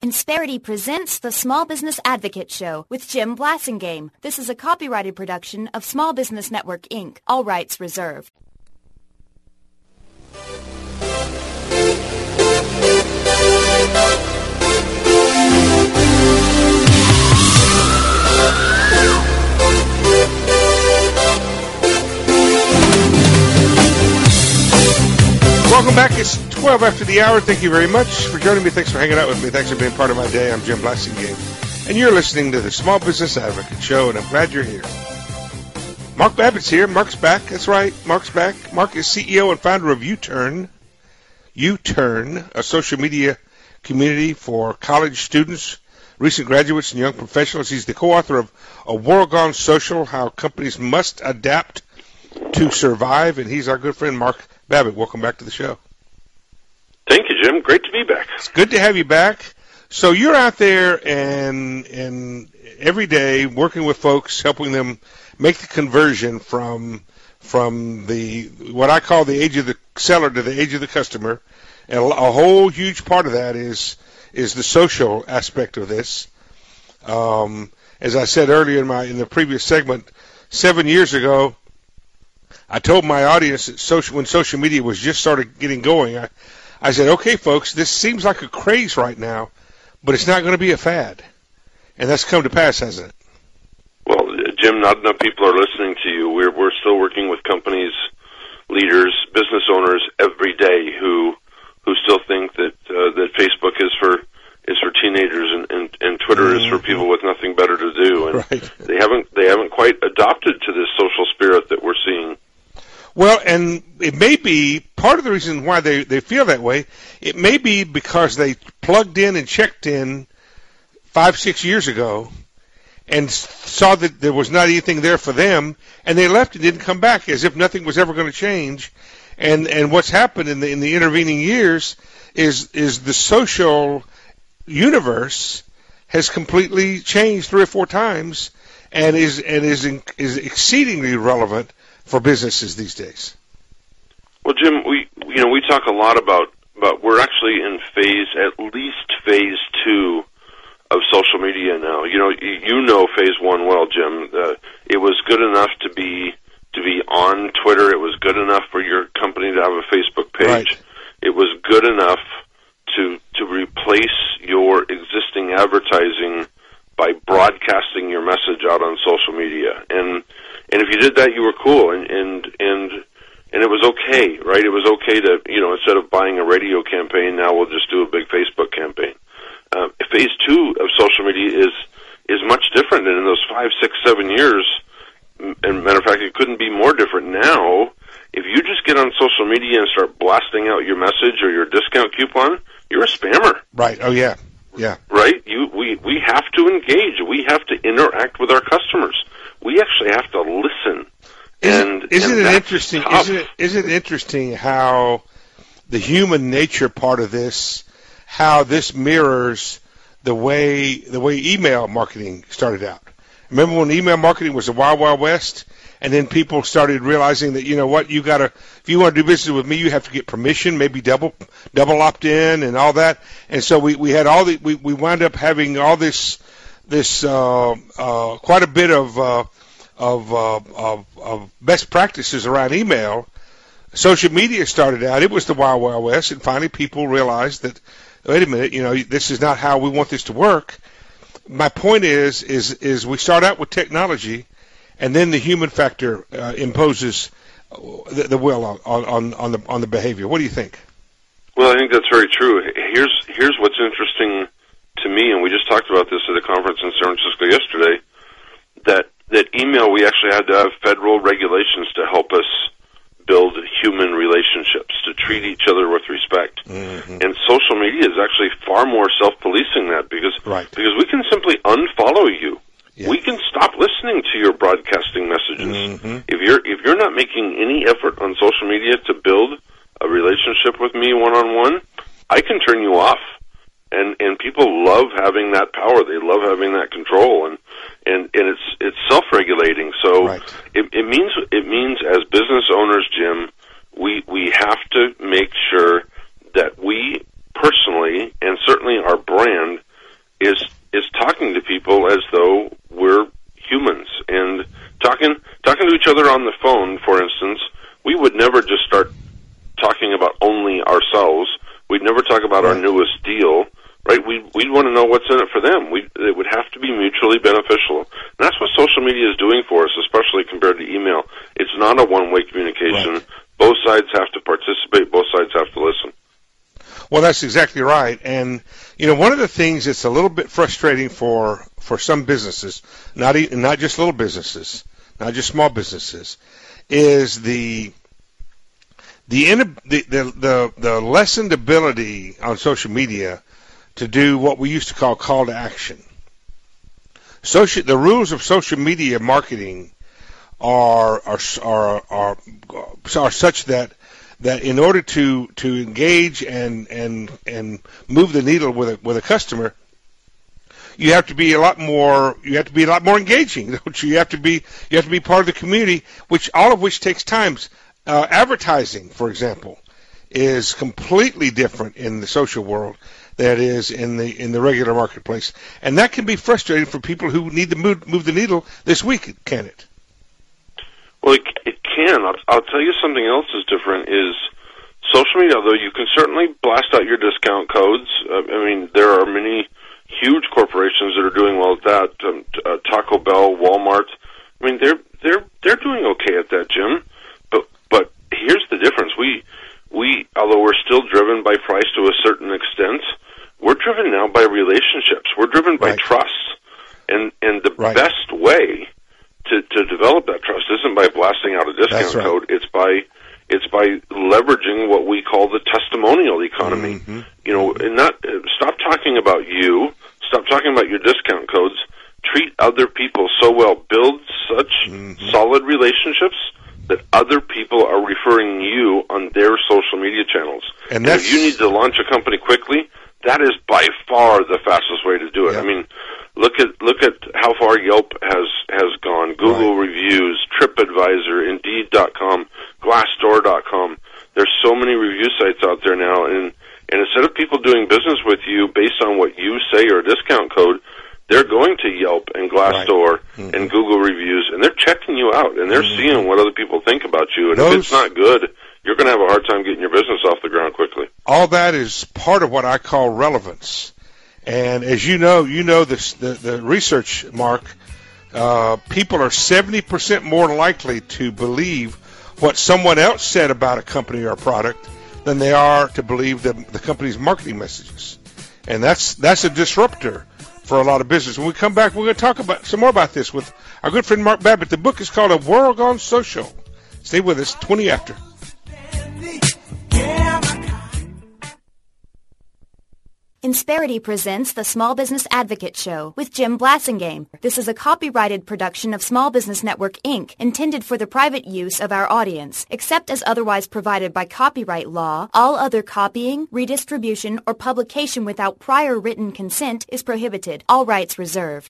Insperity presents the Small Business Advocate Show with Jim Blasingame. This is a copyrighted production of Small Business Network, Inc., all rights reserved. Welcome back. It's 12 after the hour. Thank you very much for joining me. Thanks for hanging out with me. Thanks for being part of my day. I'm Jim Blasingame, and you're listening to the Small Business Advocate Show, and I'm glad you're here. Mark Babbitt's here. Mark's back. That's right. Mark's back. Mark is CEO and founder of U-Turn, a social media community for college students, recent graduates, and young professionals. He's the co-author of A World Gone Social, How Companies Must Adapt to Survive, and he's our good friend, Mark Babbitt. Welcome back to the show. Thank you, Jim. Great to be back. It's good to have you back. So you're out there and every day working with folks, helping them make the conversion from the what I call the age of the seller to the age of the customer, and a whole huge part of that is the social aspect of this. As I said earlier in the previous segment, 7 years ago, I told my audience that when social media was just started getting going, I said, okay, folks, this seems like a craze right now, but it's not going to be a fad. And that's come to pass, hasn't it? Well, Jim, not enough people are listening to you. We're still working with companies, leaders, business owners every day who still think that Facebook is for teenagers and Twitter is for people with nothing better to do. And right. They haven't quite adopted to this social spirit that we're seeing. Well, and it may be part of the reason why they feel that way. It may be because they plugged in and checked in 5-6 years ago and saw that there was not anything there for them, and they left and didn't come back as if nothing was ever going to change. And what's happened in the intervening years is the social universe has completely changed 3 or 4 times and is exceedingly relevant for businesses these days. Well, Jim, we talk a lot about we're actually in at least phase 2 of social media now. You know phase 1 well, Jim. It was good enough to be on Twitter. It was good enough for your company to have a Facebook page. Right. It was good enough to replace your existing advertising by broadcasting your message out on social media. And if you did that, you were cool, and it was okay, right? It was okay to, instead of buying a radio campaign, now we'll just do a big Facebook campaign. Phase 2 of social media is much different, and in those 5, 6, 7 years, and matter of fact, it couldn't be more different now. If you just get on social media and start blasting out your message or your discount coupon, you're a spammer. Right. Oh, yeah. Yeah. Right? We have to engage. We have to interact with our customers. We actually have to listen. Isn't it interesting how the human nature part of this, how this mirrors the way email marketing started out? Remember when email marketing was the Wild Wild West, and then people started realizing that, if you want to do business with me, you have to get permission, maybe double opt-in and all that. And so we had we wound up having all this quite a bit of best practices around email. Social media started out, it was the Wild Wild West, and finally people realized that, wait a minute, this is not how we want this to work. My point is we start out with technology, and then the human factor imposes the will on the behavior. What do you think? Well, I think that's very true. Here's what's interesting to me, and we just talked about this at a conference in San Francisco yesterday, that email, we actually had to have federal regulations to help us build human relationships, to treat each other with respect. Mm-hmm. And social media is actually far more self-policing that because we can simply unfollow you. Yeah. We can stop listening to your broadcasting messages. Mm-hmm. If you're not making any effort on social media to build a relationship with me one-on-one, I can turn you off. And people love having that power. They love having that control, and it's self-regulating. So right. it means as business owners, Jim, we have to make sure that we personally and certainly our brand talking to people as though we're humans, and talking to each other on the phone, for instance. We would never just start talking about only ourselves. We'd never talk about our newest deal, right? We'd want to know what's in it for them. It would have to be mutually beneficial. And that's what social media is doing for us, especially compared to email. It's not a one-way communication. Right. Both sides have to participate. Both sides have to listen. Well, that's exactly right. And, one of the things that's a little bit frustrating for some businesses, not just little businesses, not just small businesses, is the lessened ability on social media to do what we used to call to action. The rules of social media marketing are such that in order to engage and move the needle with a customer, you have to be a lot more engaging, don't you? You have to be part of the community, all of which takes time. Advertising, for example, is completely different in the social world than it is in the regular marketplace, and that can be frustrating for people who need to move the needle this week. Can it? Well, it can. I'll tell you something else is different is social media, although you can certainly blast out your discount codes. There are many huge corporations that are doing well at that. Taco Bell, Walmart. They're doing okay at that, Jim. But here's the difference. We although we're still driven by price to a certain extent, we're driven now by relationships. We're driven by trust. And the best way to develop that trust isn't by blasting out a discount code. It's by leveraging what we call the testimonial economy. Mm-hmm. And not stop talking about you. Stop talking about your discount codes. Treat other people so well. Build such solid relationships that other people are referring you on their social media channels. And if you need to launch a company quickly, that is by far the fastest way to do it. Yeah. Look at how far Yelp has gone. Google reviews, TripAdvisor, Indeed.com, Glassdoor.com. There's so many review sites out there now, and instead of people doing business with you based on what you say or a discount code, they're going to Yelp and Glassdoor and Google reviews, and they're checking you out, and they're seeing what other people think about you. And if it's not good, you're going to have a hard time getting your business off the ground quickly. All that is part of what I call relevance. And as you know the research, Mark, people are 70% more likely to believe what someone else said about a company or a product than they are to believe the company's marketing messages. And that's a disruptor for a lot of business. When we come back, we're going to talk about some more about this with our good friend Mark Babbitt. The book is called A World Gone Social. Stay with us, 20 after. Insperity presents the Small Business Advocate Show with Jim Blasingame. This is a copyrighted production of Small Business Network, Inc., intended for the private use of our audience. Except as otherwise provided by copyright law, all other copying, redistribution, or publication without prior written consent is prohibited. All rights reserved.